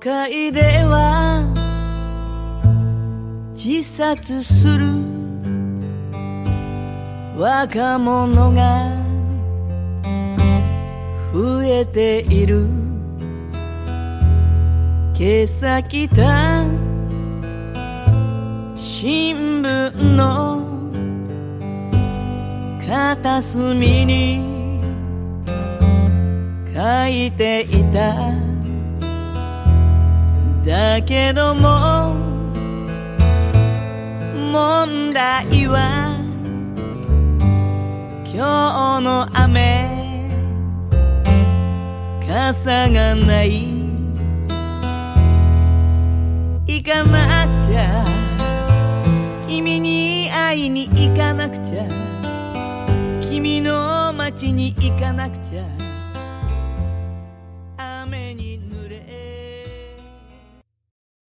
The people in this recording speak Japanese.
会では自殺する若者が増えている。今朝来た新聞の片隅に書いていた。だけども問題は今日の雨、傘がない。行かなくちゃ、君に会いに行かなくちゃ、君の街に行かなくちゃ。